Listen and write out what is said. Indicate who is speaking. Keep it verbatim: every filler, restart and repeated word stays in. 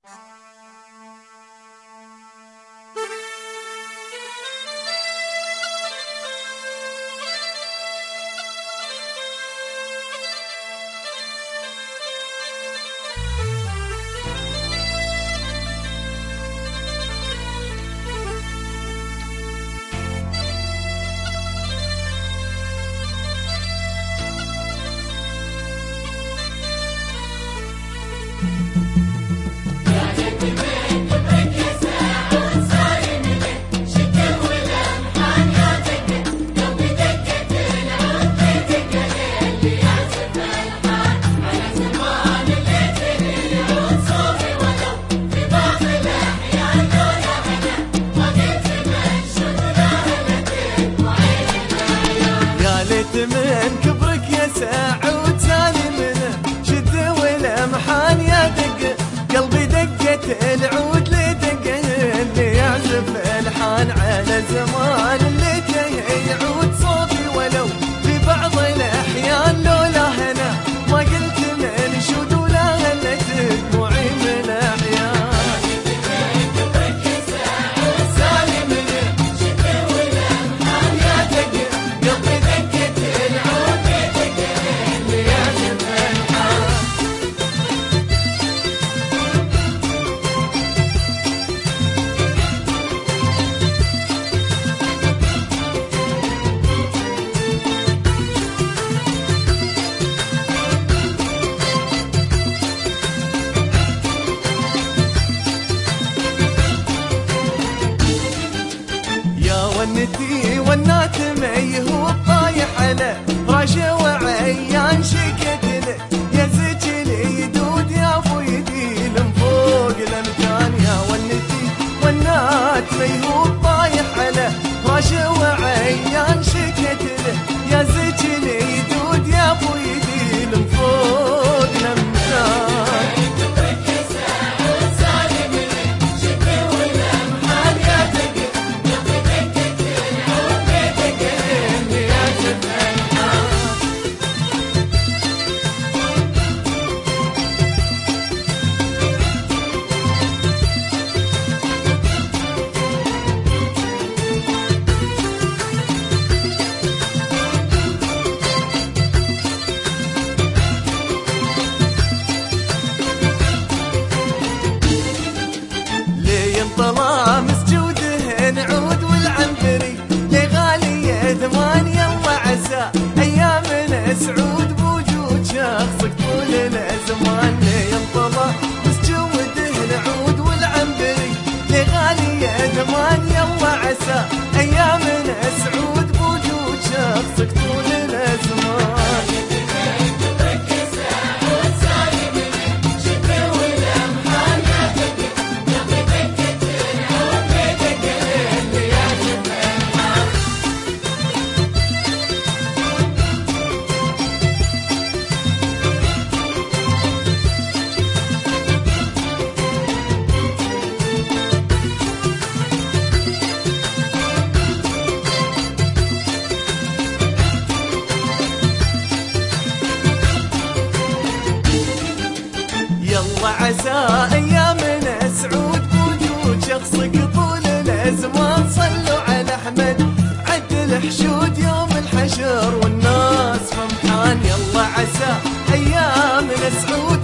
Speaker 1: من كبرك يا سعود سالي منه شد والامحان يا دق قلبي دقت العود لدقه اللي يعزف الحان على زمان اللي جاي يعود صوتي ولو في بعض الاحيان لولا هنا ما قلت من شود ولا هلت دموعي من احيان. ونتي ونات معي هو طايح على راشه وعيان شكتله يا زجلي يدود يا فويدي من فوق الامكان. يا ونتي ونات معي هو طايح على راشه وعيان شكتله يا زجلي يدود يا فويدي من فوق الامكان. طلع مسجوده نعود والعنبري لغالية ثمان يلا عسى ايامنا سعود بوجود شخصك طول الازمان. ينطلع مسجوده نعود والعنبري لغالية ثمان يلا عسى ايامنا سعود بوجود شخصك طول الازمان. يلا عسى ايامنا سعود بوجود شخصك طول الازمان. صلوا على احمد عد الحشود يوم الحشر والناس في امتحان. يلا عسى ايامنا سعود